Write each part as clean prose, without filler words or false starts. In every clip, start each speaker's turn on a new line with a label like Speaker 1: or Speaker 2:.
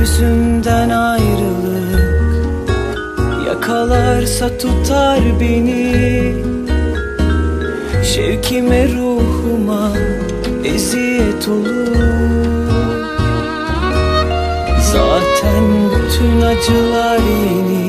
Speaker 1: yüzünden ayrılık yakalarsa tutar beni. Şevkime, ruhuma eziyet olur. Zaten bütün acılar yeni,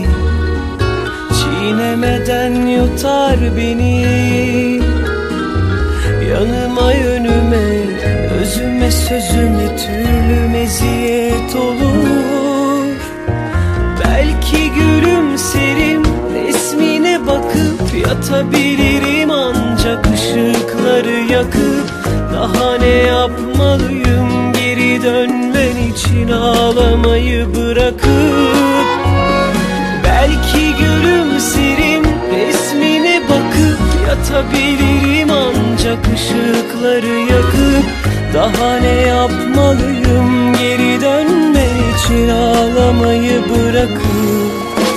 Speaker 1: çiğnemeden yutar beni. Yanıma, yönüme, özüme, sözüme türlü meziyet olur. Belki gülümserim, resmine bakıp yatabilirim, ancak ışıkları yakıp daha ne yapmalıyım? Geri dönmen için ağlamayı bırakıp. Belki gülümserim, resmine bakıp yatabilirim, ancak ışıkları yakıp daha ne yapmalıyım? Geri dönmen için ağlamayı bırakıp.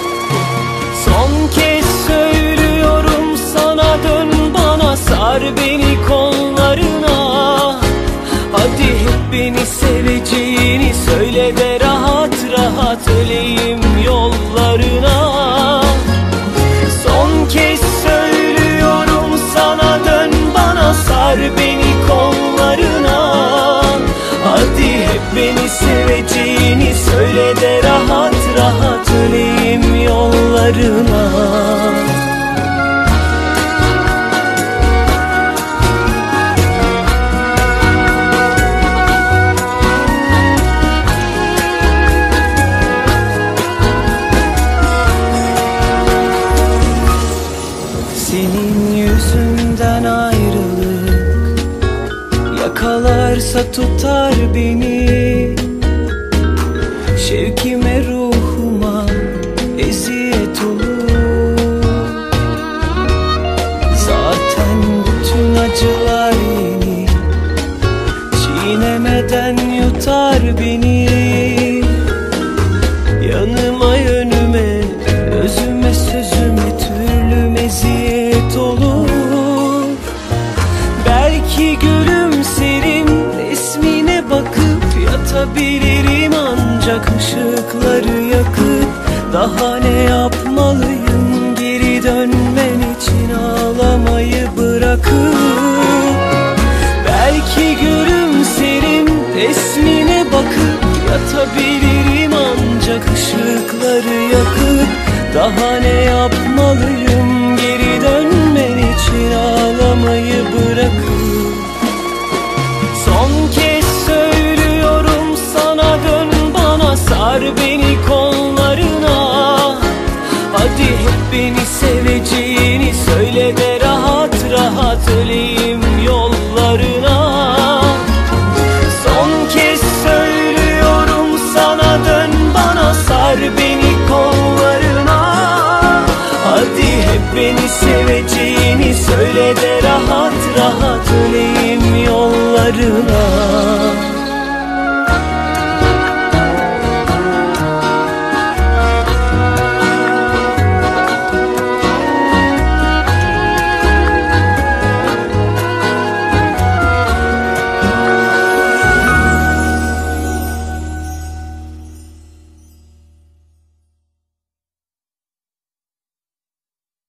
Speaker 1: Son kez söylüyorum sana, dön bana, sar beni kollarına. Hadi hep beni seveceğini söyle de rahat rahat öleyim yollarına. Son kez söylüyorum sana, dön bana, sar beni kollarına. Hadi hep beni seveceğini söyle de rahat rahat öleyim yollarına. Senin yüzünden ayrılık yakalarsa tutar beni. Şevkime, ruhuma eziyet olur. Zaten bütün acılar yeni, çiğnemeden yutar beni. Yanıma, yönüme, özüme, sözüme türlü meziyet olur. Belki gülümserim, resmine bakıp yatabilirim, ancak ışıkları yakıp daha ne yapmalıyım? Geri dönmen için ağlamayı bırakıp. Belki gülümserim, resmine bakıp yatabilirim, ancak ışıkları yakıp daha ne yapmalıyım? Geri dönmen için ağlamayı bırakıp. Son kez söylüyorum sana, dön bana, sar beni kollarına. Hadi hep beni seveceğini söyle de rahat rahat öleyim yollarına. Son kez söylüyorum sana, dön bana, sar beni kollarına. Hadi hep beni seveceğini söyle de rahat rahat öleyim yollarına.